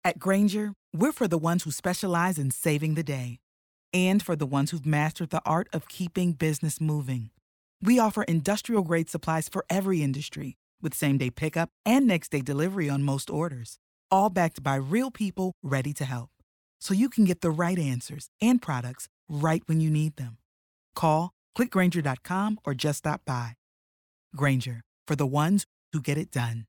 At Granger, we're for the ones who specialize in saving the day and for the ones who've mastered the art of keeping business moving. We offer industrial-grade supplies for every industry with same-day pickup and next-day delivery on most orders, all backed by real people ready to help. So you can get the right answers and products right when you need them. Call, clickgranger.com, or just stop by. Granger, for the ones who get it done.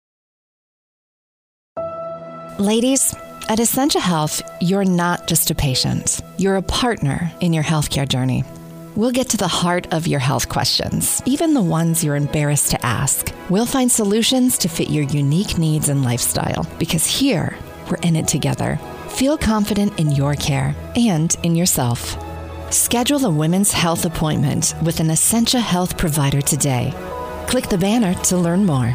Ladies, at Essentia Health, you're not just a patient. You're a partner in your healthcare journey. We'll get to the heart of your health questions, even the ones you're embarrassed to ask. We'll find solutions to fit your unique needs and lifestyle, because here, we're in it together. Feel confident in your care and in yourself. Schedule a women's health appointment with an Essentia Health provider today. Click the banner to learn more.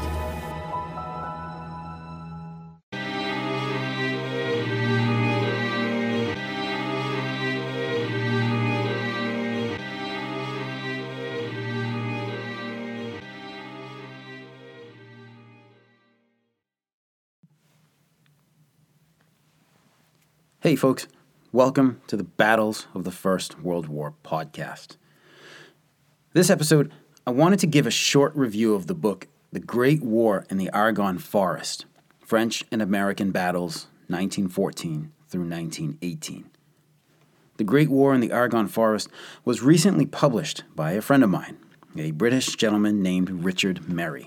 Hey folks, welcome to the Battles of the First World War podcast. This episode, I wanted to give a short review of the book, The Great War in the Argonne Forest, French and American Battles, 1914 through 1918. The Great War in the Argonne Forest was recently published by a friend of mine, a British gentleman named Richard Merry.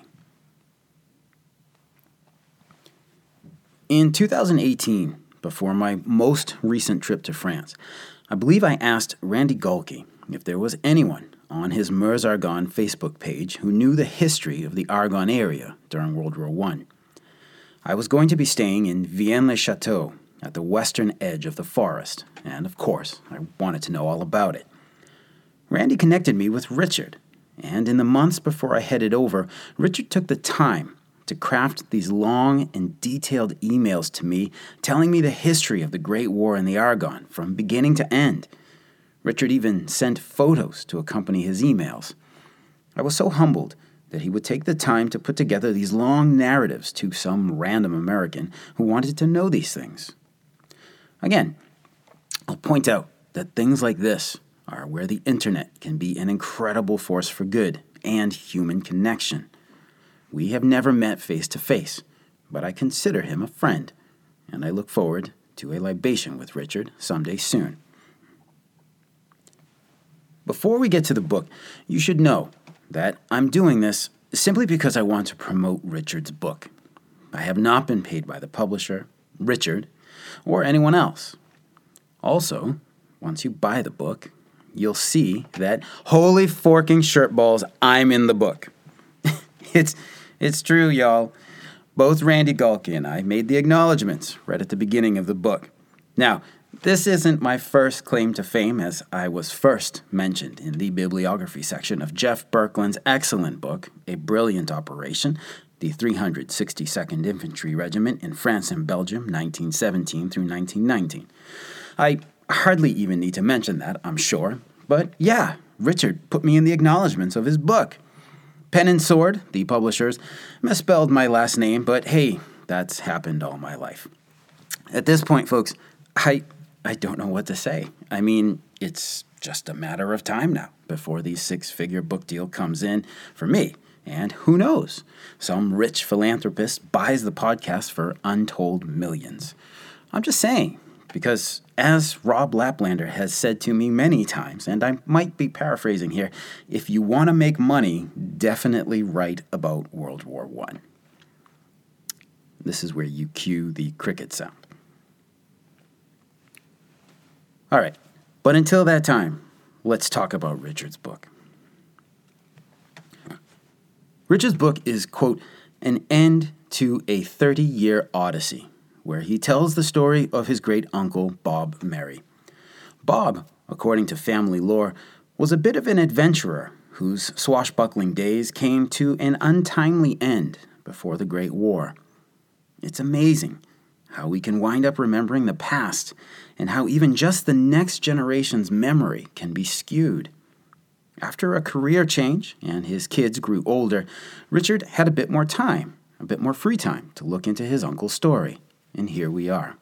In 2018, before my most recent trip to France, I believe I asked Randy Gaulke if there was anyone on his Meuse-Argonne Facebook page who knew the history of the Argonne area during World War I. I was going to be staying in Vienne-le-Château at the western edge of the forest, and of course, I wanted to know all about it. Randy connected me with Richard, and in the months before I headed over, Richard took the time to craft these long and detailed emails to me telling me the history of the Great War in the Argonne from beginning to end. Richard even sent photos to accompany his emails. I was so humbled that he would take the time to put together these long narratives to some random American who wanted to know these things. Again, I'll point out that things like this are where the internet can be an incredible force for good and human connection. We have never met face to face, but I consider him a friend, and I look forward to a libation with Richard someday soon. Before we get to the book, you should know that I'm doing this simply because I want to promote Richard's book. I have not been paid by the publisher, Richard, or anyone else. Also, once you buy the book, you'll see that, holy forking shirtballs, I'm in the book. It's true, y'all. Both Randy Gaulke and I made the acknowledgments right at the beginning of the book. Now, this isn't my first claim to fame, as I was first mentioned in the bibliography section of Jeff Berkland's excellent book, A Brilliant Operation, the 362nd Infantry Regiment in France and Belgium, 1917 through 1919. I hardly even need to mention that, I'm sure. But yeah, Richard put me in the acknowledgments of his book. Pen and Sword, the publishers, misspelled my last name, but hey, that's happened all my life. At this point, folks, I don't know what to say. I mean, it's just a matter of time now before the six-figure book deal comes in for me. And who knows? Some rich philanthropist buys the podcast for untold millions. I'm just saying, because as Rob Laplander has said to me many times, and I might be paraphrasing here, if you want to make money, definitely write about World War I. This is where you cue the cricket sound. All right, but until that time, let's talk about Richard's book. Richard's book is, quote, an end to a 30-year odyssey, where he tells the story of his great-uncle, Bob Merry. Bob, according to family lore, was a bit of an adventurer whose swashbuckling days came to an untimely end before the Great War. It's amazing how we can wind up remembering the past and how even just the next generation's memory can be skewed. After a career change and his kids grew older, Richard had a bit more time, a bit more free time to look into his uncle's story. and here we are.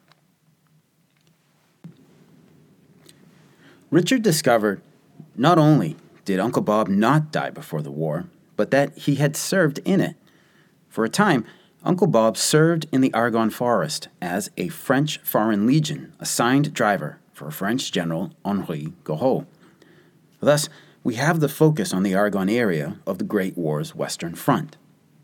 Richard discovered not only did Uncle Bob not die before the war, but that he had served in it. For a time, Uncle Bob served in the Argonne Forest as a French Foreign Legion assigned driver for French General Henri Gouraud. Thus, we have the focus on the Argonne area of the Great War's Western Front.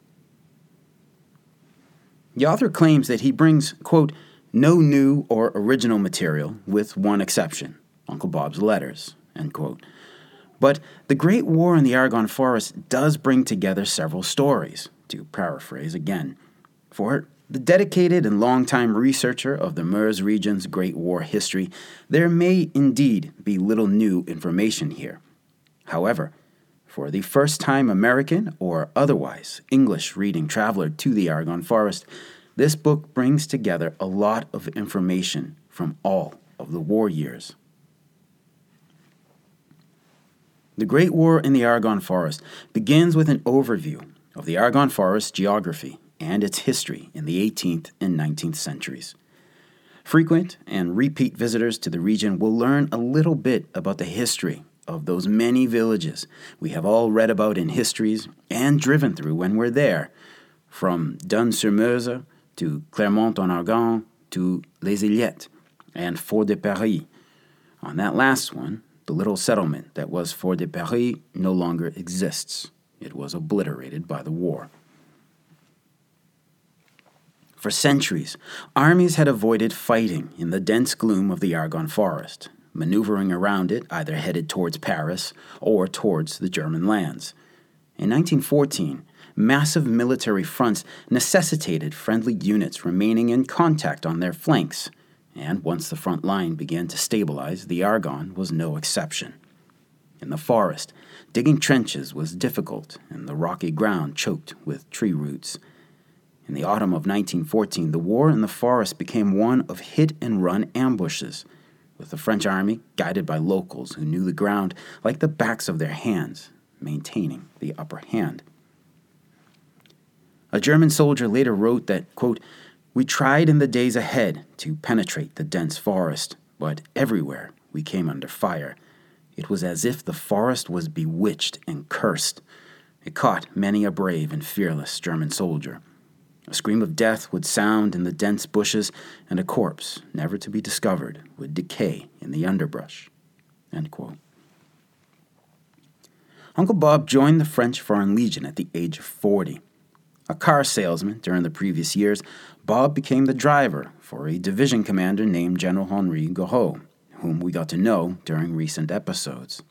The author claims that he brings, quote, no new or original material with one exception, Uncle Bob's letters, end quote. But the Great War in the Argonne Forest does bring together several stories, to paraphrase again. For the dedicated and longtime researcher of the Meuse region's Great War history, there may indeed be little new information here. However, for the first-time American or otherwise English-reading traveler to the Argonne Forest, this book brings together a lot of information from all of the war years. The Great War in the Argonne Forest begins with an overview of the Argonne Forest geography and its history in the 18th and 19th centuries. Frequent and repeat visitors to the region will learn a little bit about the history of those many villages we have all read about in histories and driven through when we're there, from Dunnes-sur-Meuse to Clermont-en-Argonne to Les Ilettes and Fort-de-Paris. On that last one, the little settlement that was Fort-de-Paris no longer exists. It was obliterated by the war. For centuries, armies had avoided fighting in the dense gloom of the Argonne Forest, maneuvering around it either headed towards Paris or towards the German lands. In 1914, massive military fronts necessitated friendly units remaining in contact on their flanks, and once the front line began to stabilize, the Argonne was no exception. In the forest, digging trenches was difficult, and the rocky ground choked with tree roots. In the autumn of 1914, the war in the forest became one of hit-and-run ambushes, with the French army, guided by locals who knew the ground like the backs of their hands, maintaining the upper hand. A German soldier later wrote that, quote, we tried in the days ahead to penetrate the dense forest, but everywhere we came under fire. It was as if the forest was bewitched and cursed. It caught many a brave and fearless German soldier. A scream of death would sound in the dense bushes, and a corpse, never to be discovered, would decay in the underbrush. End quote. Uncle Bob joined the French Foreign Legion at the age of 40. A car salesman during the previous years, Bob became the driver for a division commander named General Henri Gouraud, whom we got to know during recent episodes.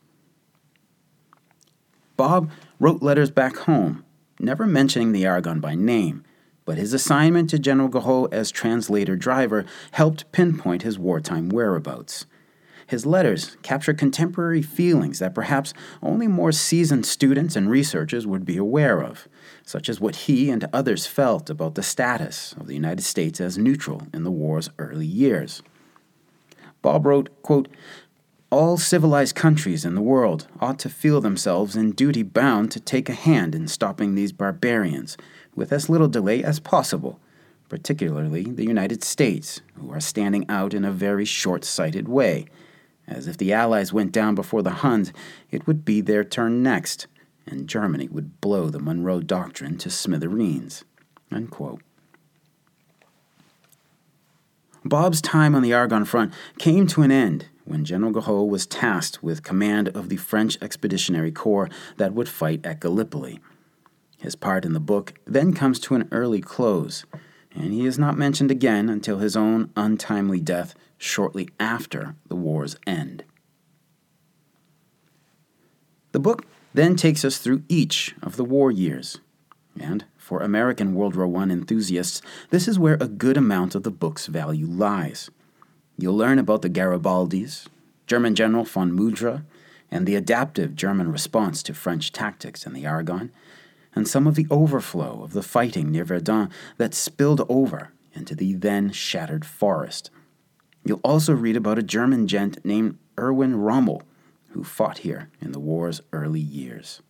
Bob wrote letters back home, never mentioning the Argonne by name, but his assignment to General Gouraud as translator-driver helped pinpoint his wartime whereabouts. His letters capture contemporary feelings that perhaps only more seasoned students and researchers would be aware of, such as what he and others felt about the status of the United States as neutral in the war's early years. Bob wrote, quote, all civilized countries in the world ought to feel themselves in duty bound to take a hand in stopping these barbarians with as little delay as possible, particularly the United States, who are standing out in a very short-sighted way. As if the Allies went down before the Huns, it would be their turn next, and Germany would blow the Monroe Doctrine to smithereens. Unquote. Bob's time on the Argonne Front came to an end when General Gouraud was tasked with command of the French Expeditionary Corps that would fight at Gallipoli. His part in the book then comes to an early close, and he is not mentioned again until his own untimely death shortly after the war's end. The book then takes us through each of the war years, and for American World War I enthusiasts, this is where a good amount of the book's value lies. You'll learn about the Garibaldis, German General von Mudra, and the adaptive German response to French tactics in the Argonne, and some of the overflow of the fighting near Verdun that spilled over into the then shattered forest. You'll also read about a German gent named Erwin Rommel, who fought here in the war's early years.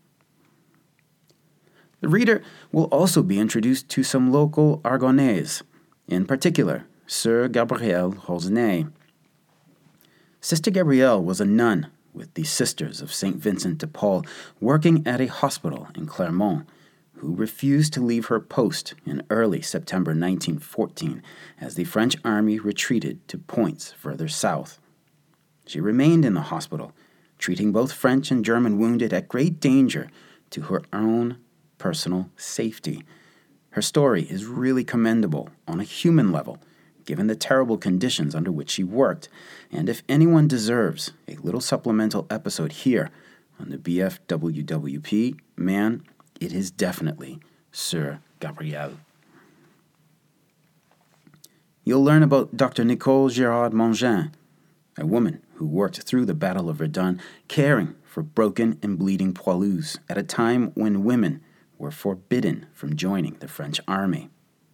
The reader will also be introduced to some local Argonnais, in particular, Sœur Gabrielle Rosenay. Sister Gabrielle was a nun with the Sisters of St. Vincent de Paul working at a hospital in Clermont, who refused to leave her post in early September 1914 as the French army retreated to points further south. She remained in the hospital, treating both French and German wounded at great danger to her own personal safety. Her story is really commendable on a human level, given the terrible conditions under which she worked, and if anyone deserves a little supplemental episode here on the BFWWP, man, it is definitely Sœur Gabrielle. You'll learn about Dr. Nicole Girard-Mongin, a woman who worked through the Battle of Verdun, caring for broken and bleeding poilus at a time when women were forbidden from joining the French army.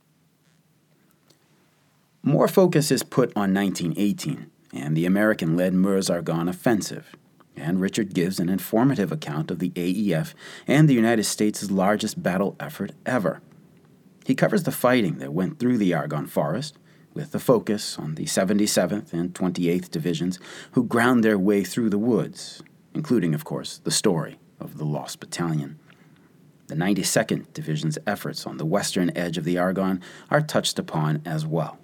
More focus is put on 1918 and the American-led Meuse-Argonne offensive, and Richard gives an informative account of the AEF and the United States' largest battle effort ever. He covers the fighting that went through the Argonne Forest, with the focus on the 77th and 28th Divisions who ground their way through the woods, including, of course, the story of the Lost Battalion. The 92nd Division's efforts on the western edge of the Argonne are touched upon as well.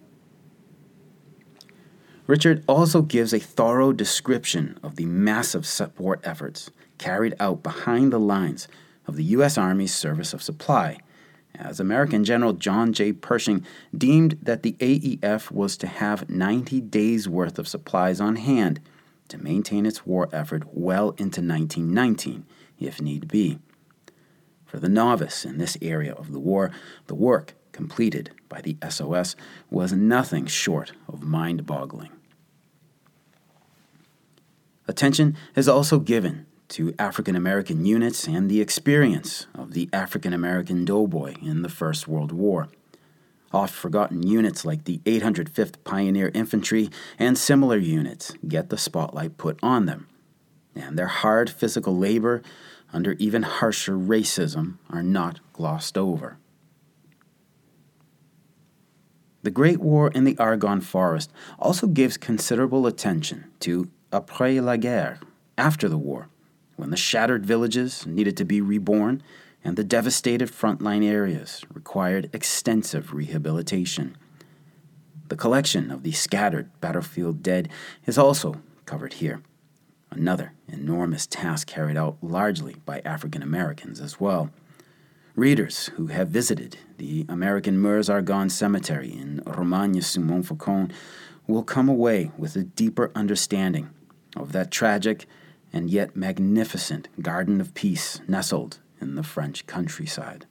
Richard also gives a thorough description of the massive support efforts carried out behind the lines of the U.S. Army's Service of Supply, as American General John J. Pershing deemed that the AEF was to have 90 days' worth of supplies on hand to maintain its war effort well into 1919, if need be. For the novice in this area of the war, the work completed by the SOS was nothing short of mind-boggling. Attention is also given to African American units and the experience of the African American doughboy in the First World War. Oft-forgotten units like the 805th Pioneer Infantry and similar units get the spotlight put on them, and their hard physical labor under even harsher racism are not glossed over. The Great War in the Argonne Forest also gives considerable attention to après la guerre, after the war, when the shattered villages needed to be reborn and the devastated frontline areas required extensive rehabilitation. The collection of the scattered battlefield dead is also covered here, another enormous task carried out largely by African Americans as well. Readers who have visited the American Meuse-Argonne Cemetery in Romagne-sur-Montfaucon will come away with a deeper understanding of that tragic and yet magnificent garden of peace nestled in the French countryside.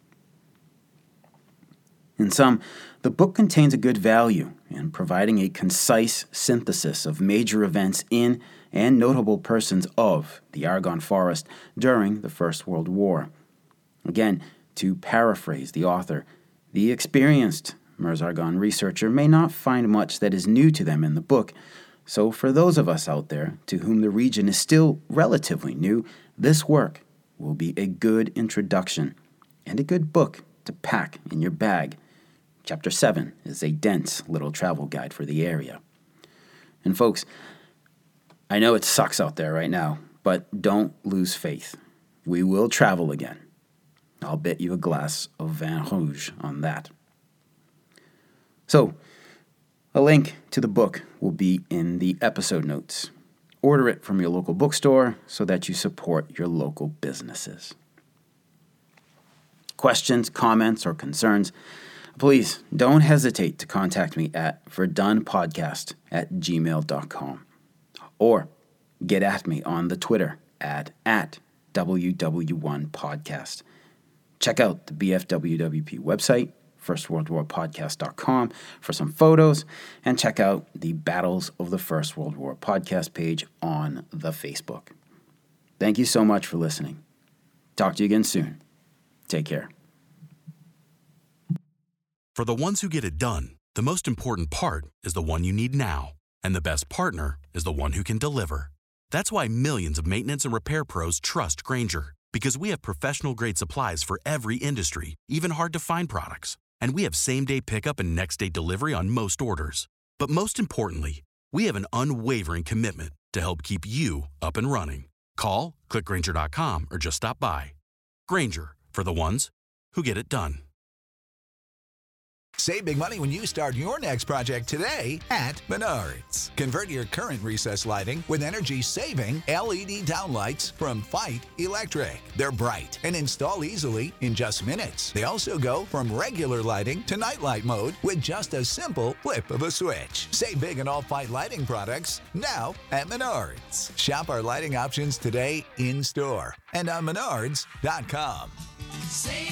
In sum, the book contains a good value in providing a concise synthesis of major events in and notable persons of the Argonne Forest during the First World War. Again, to paraphrase the author, the experienced Meuse-Argonne researcher may not find much that is new to them in the book, so for those of us out there to whom the region is still relatively new, this work will be a good introduction and a good book to pack in your bag. Chapter 7 is a dense little travel guide for the area. And folks, I know it sucks out there right now, but don't lose faith. We will travel again. I'll bet you a glass of vin rouge on that. So, a link to the book will be in the episode notes. Order it from your local bookstore so that you support your local businesses. Questions, comments, or concerns, please don't hesitate to contact me at verdunpodcast@gmail.com or get at me on the Twitter at WW1podcast. Check out the BFWWP website, firstworldwarpodcast.com, for some photos, and check out the Battles of the First World War podcast page on the Facebook. Thank you so much for listening. Talk to you again soon. Take care. For the ones who get it done, the most important part is the one you need now. And the best partner is the one who can deliver. That's why millions of maintenance and repair pros trust Grainger, because we have professional-grade supplies for every industry, even hard-to-find products. And we have same-day pickup and next-day delivery on most orders. But most importantly, we have an unwavering commitment to help keep you up and running. Call, click Grainger.com, or just stop by. Grainger, for the ones who get it done. Save big money when you start your next project today at Menards. Convert your current recessed lighting with energy-saving LED downlights from Fight Electric. They're bright and install easily in just minutes. They also go from regular lighting to nightlight mode with just a simple flip of a switch. Save big on all Fight lighting products now at Menards. Shop our lighting options today in-store and on Menards.com. Save